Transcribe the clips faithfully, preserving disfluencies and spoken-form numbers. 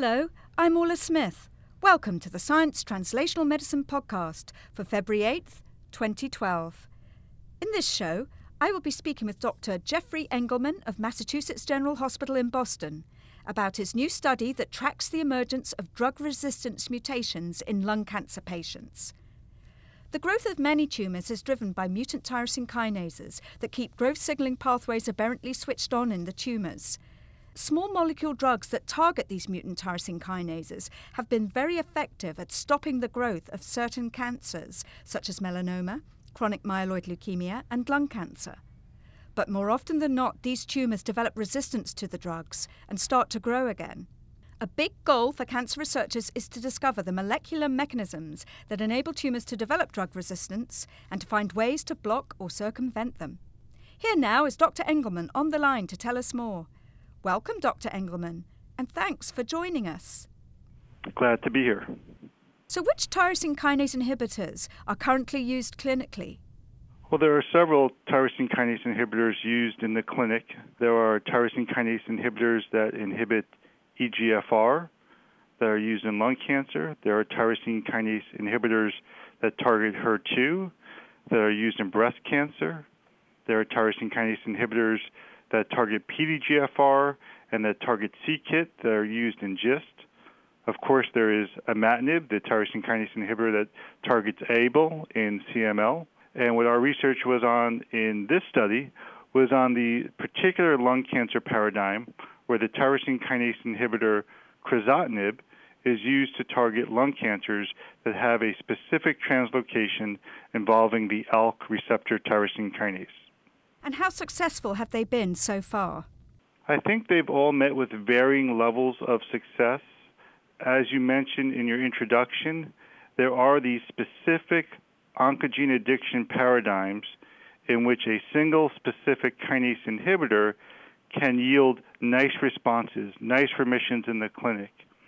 Hello, I'm Orla Smith. Welcome to the Science Translational Medicine podcast for February eighth, twenty twelve. In this show, I will be speaking with Doctor Jeffrey Engelman of Massachusetts General Hospital in Boston about his new study that tracks the emergence of drug resistance mutations in lung cancer patients. The growth of many tumours is driven by mutant tyrosine kinases that keep growth signalling pathways aberrantly switched on in the tumours. Small molecule drugs that target these mutant tyrosine kinases have been very effective at stopping the growth of certain cancers, such as melanoma, chronic myeloid leukemia, and lung cancer. But more often than not, these tumours develop resistance to the drugs and start to grow again. A big goal for cancer researchers is to discover the molecular mechanisms that enable tumours to develop drug resistance and to find ways to block or circumvent them. Here now is Doctor Engelman on the line to tell us more. Welcome, Doctor Engelman, and thanks for joining us. Glad to be here. So which tyrosine kinase inhibitors are currently used clinically? Well, there are several tyrosine kinase inhibitors used in the clinic. There are tyrosine kinase inhibitors that inhibit E G F R that are used in lung cancer. There are tyrosine kinase inhibitors that target H E R two that are used in breast cancer. There are tyrosine kinase inhibitors that target P D G F R and that target c KIT that are used in GIST. Of course, there is imatinib, the tyrosine kinase inhibitor that targets A B L in C M L. And what our research was on in this study was on the particular lung cancer paradigm where the tyrosine kinase inhibitor crizotinib is used to target lung cancers that have a specific translocation involving the A L K receptor tyrosine kinase. And how successful have they been so far? I think they've all met with varying levels of success. As you mentioned in your introduction, there are these specific oncogene addiction paradigms in which a single specific kinase inhibitor can yield nice responses, nice remissions in the clinic.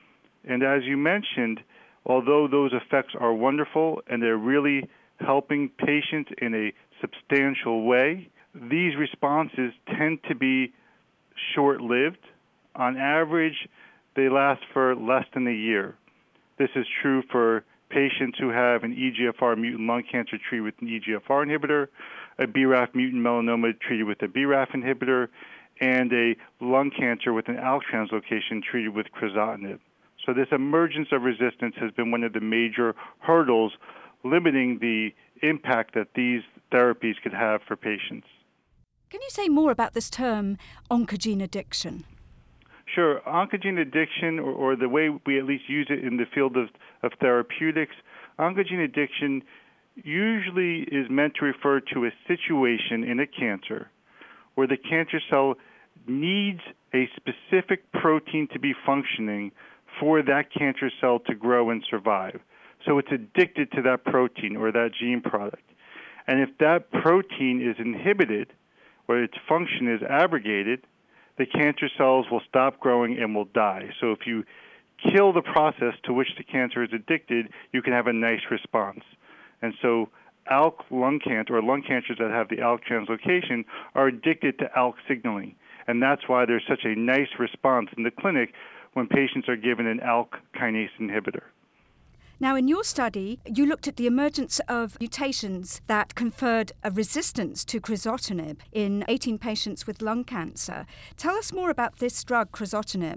And as you mentioned, although those effects are wonderful and they're really helping patients in a substantial way, these responses tend to be short-lived. On average, they last for less than a year. This is true for patients who have an E G F R mutant lung cancer treated with an E G F R inhibitor, a B R A F mutant melanoma treated with a B R A F inhibitor, and a lung cancer with an A L K translocation treated with crizotinib. So this emergence of resistance has been one of the major hurdles limiting the impact that these therapies could have for patients. Can you say more about this term, oncogene addiction? Sure. Oncogene addiction, or, or the way we at least use it in the field of, of therapeutics, oncogene addiction usually is meant to refer to a situation in a cancer where the cancer cell needs a specific protein to be functioning for that cancer cell to grow and survive. So it's addicted to that protein or that gene product. And if that protein is inhibited, or its function is abrogated, the cancer cells will stop growing and will die. So if you kill the process to which the cancer is addicted, you can have a nice response. And so A L K lung cancer, or lung cancers that have the A L K translocation, are addicted to A L K signaling. And that's why there's such a nice response in the clinic when patients are given an A L K kinase inhibitor. Now, in your study, you looked at the emergence of mutations that conferred a resistance to crizotinib in eighteen patients with lung cancer. Tell us more about this drug, crizotinib.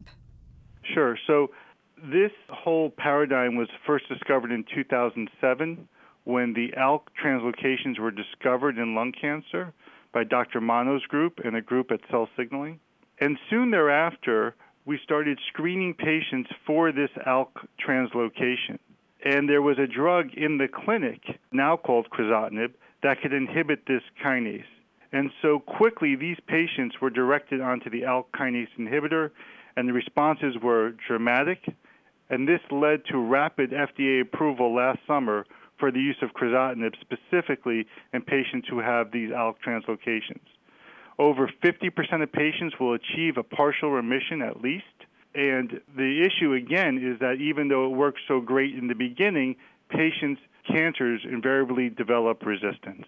Sure. So this whole paradigm was first discovered in two thousand seven when the A L K translocations were discovered in lung cancer by Doctor Mano's group and a group at Cell Signaling. And soon thereafter, we started screening patients for this A L K translocation. And there was a drug in the clinic, now called crizotinib, that could inhibit this kinase. And so quickly, these patients were directed onto the A L K kinase inhibitor, and the responses were dramatic. And this led to rapid F D A approval last summer for the use of crizotinib, specifically in patients who have these A L K translocations. Over fifty percent of patients will achieve a partial remission at least. And the issue, again, is that even though it works so great in the beginning, patients' cancers invariably develop resistance.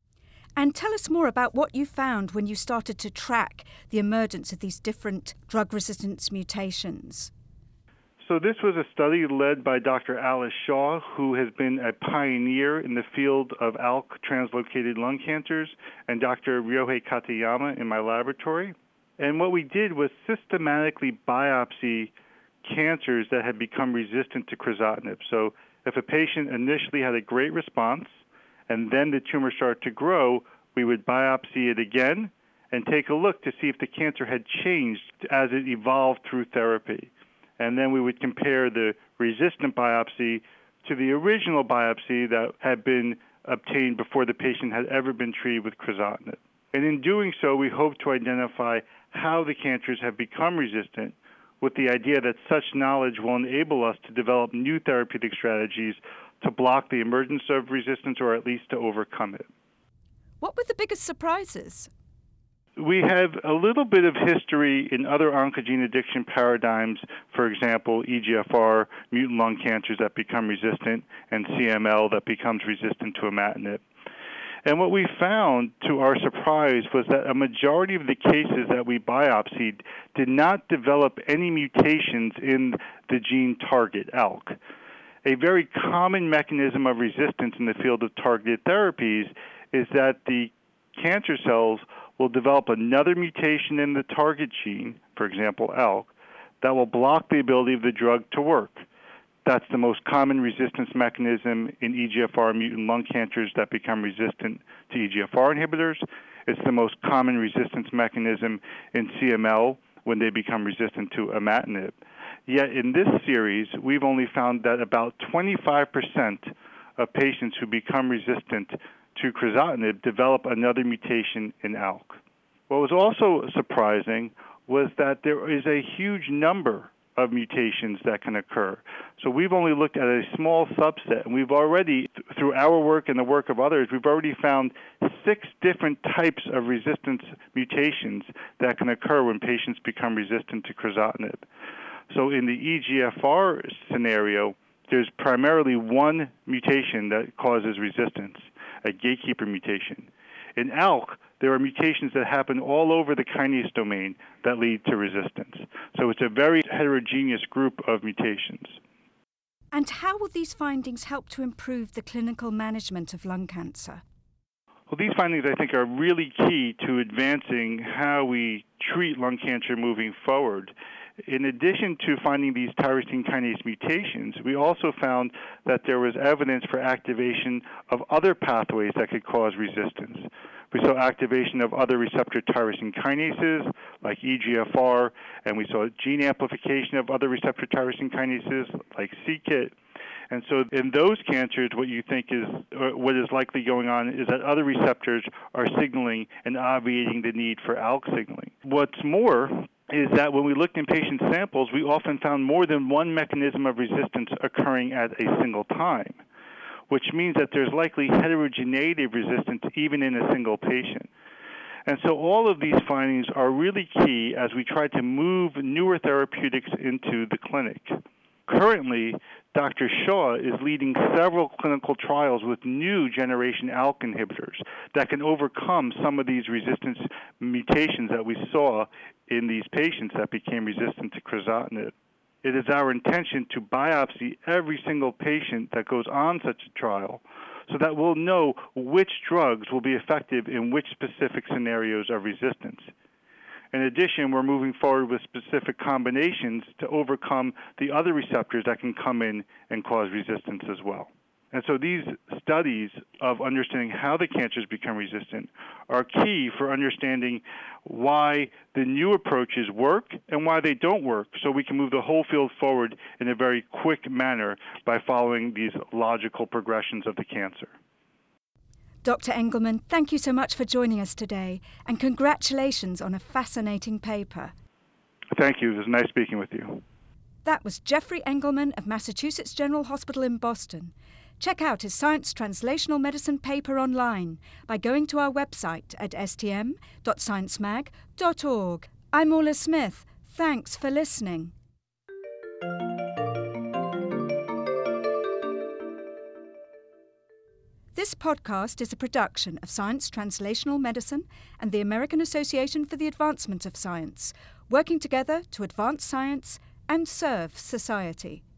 And tell us more about what you found when you started to track the emergence of these different drug resistance mutations. So this was a study led by Doctor Alice Shaw, who has been a pioneer in the field of A L K translocated lung cancers, and Doctor Ryohei Katayama in my laboratory. And what we did was systematically biopsy cancers that had become resistant to crizotinib. So if a patient initially had a great response and then the tumor started to grow, we would biopsy it again and take a look to see if the cancer had changed as it evolved through therapy. And then we would compare the resistant biopsy to the original biopsy that had been obtained before the patient had ever been treated with crizotinib. And in doing so, we hope to identify how the cancers have become resistant, with the idea that such knowledge will enable us to develop new therapeutic strategies to block the emergence of resistance or at least to overcome it. What were the biggest surprises? We have a little bit of history in other oncogene addiction paradigms, for example, E G F R mutant lung cancers that become resistant and C M L that becomes resistant to imatinib. And what we found, to our surprise, was that a majority of the cases that we biopsied did not develop any mutations in the gene target, A L K. A very common mechanism of resistance in the field of targeted therapies is that the cancer cells will develop another mutation in the target gene, for example, A L K, that will block the ability of the drug to work. That's the most common resistance mechanism in E G F R mutant lung cancers that become resistant to E G F R inhibitors. It's the most common resistance mechanism in C M L when they become resistant to imatinib. Yet in this series, we've only found that about twenty-five percent of patients who become resistant to crizotinib develop another mutation in A L K. What was also surprising was that there is a huge number of mutations that can occur. So we've only looked at a small subset, and we've already, through our work and the work of others, we've already found six different types of resistance mutations that can occur when patients become resistant to crizotinib. So in the E G F R scenario, there's primarily one mutation that causes resistance, a gatekeeper mutation. In A L K, there are mutations that happen all over the kinase domain that lead to resistance. So it's a very heterogeneous group of mutations. And how will these findings help to improve the clinical management of lung cancer? Well, these findings, I think, are really key to advancing how we treat lung cancer moving forward. In addition to finding these tyrosine kinase mutations, we also found that there was evidence for activation of other pathways that could cause resistance. We saw activation of other receptor tyrosine kinases like E G F R, and we saw gene amplification of other receptor tyrosine kinases like c KIT. And so in those cancers, what you think is, or what is likely going on is that other receptors are signaling and obviating the need for A L K signaling. What's more is that when we looked in patient samples, we often found more than one mechanism of resistance occurring at a single time, which means that there's likely heterogeneity of resistance even in a single patient. And so all of these findings are really key as we try to move newer therapeutics into the clinic. Currently, Doctor Shaw is leading several clinical trials with new generation A L K inhibitors that can overcome some of these resistance mutations that we saw in these patients that became resistant to crizotinib. It is our intention to biopsy every single patient that goes on such a trial so that we'll know which drugs will be effective in which specific scenarios of resistance. In addition, we're moving forward with specific combinations to overcome the other receptors that can come in and cause resistance as well. And so these studies of understanding how the cancers become resistant are key for understanding why the new approaches work and why they don't work, so we can move the whole field forward in a very quick manner by following these logical progressions of the cancer. Doctor Engelman, thank you so much for joining us today, and congratulations on a fascinating paper. Thank you. It was nice speaking with you. That was Jeffrey Engelman of Massachusetts General Hospital in Boston. Check out his Science Translational Medicine paper online by going to our website at s t m dot science mag dot org. I'm Orla Smith. Thanks for listening. This podcast is a production of Science Translational Medicine and the American Association for the Advancement of Science, working together to advance science and serve society.